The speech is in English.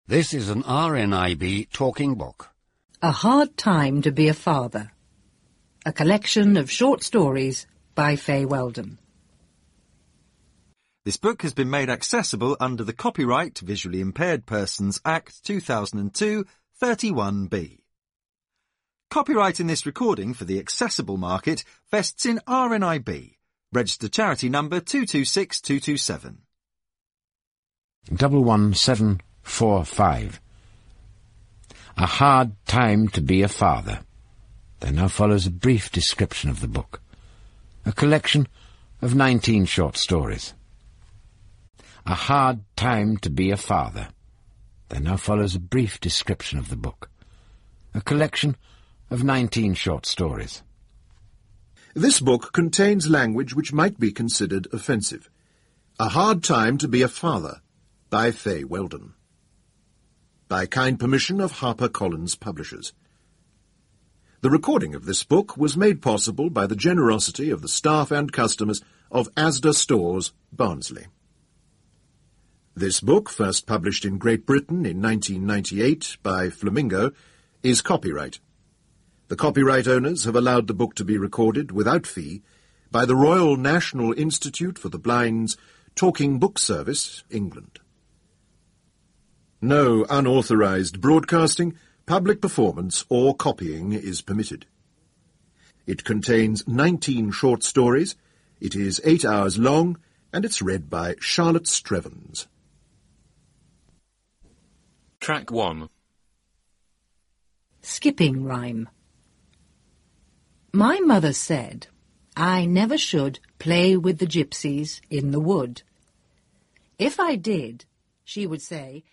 This is an RNIB talking book. A Hard Time to be a Father. A collection of short stories by Fay Weldon. This book has been made accessible under the Copyright Visually Impaired Persons Act 2002 31B. Copyright in this recording for the accessible market vests in RNIB, registered charity number 226227. 11745. A Hard Time to be a Father. There now follows a brief description of the book. A collection of 19 short stories. A Hard Time to be a Father. There now follows a brief description of the book. A collection of 19 short stories. This book contains language which might be considered offensive. A Hard Time to be a Father, by Fay Weldon. By kind permission of HarperCollins Publishers. The recording of this book was made possible by the generosity of the staff and customers of Asda Stores, Barnsley. This book, first published in Great Britain in 1998 by Flamingo, is copyright. The copyright owners have allowed the book to be recorded without fee by the Royal National Institute for the Blind's Talking Book Service, England. No unauthorized broadcasting, public performance or copying is permitted. It contains 19 short stories, it is 8 hours long, and it's read by Charlotte Strevens. Track 1. Skipping Rhyme. My mother said I never should play with the gypsies in the wood. If I did, she would say,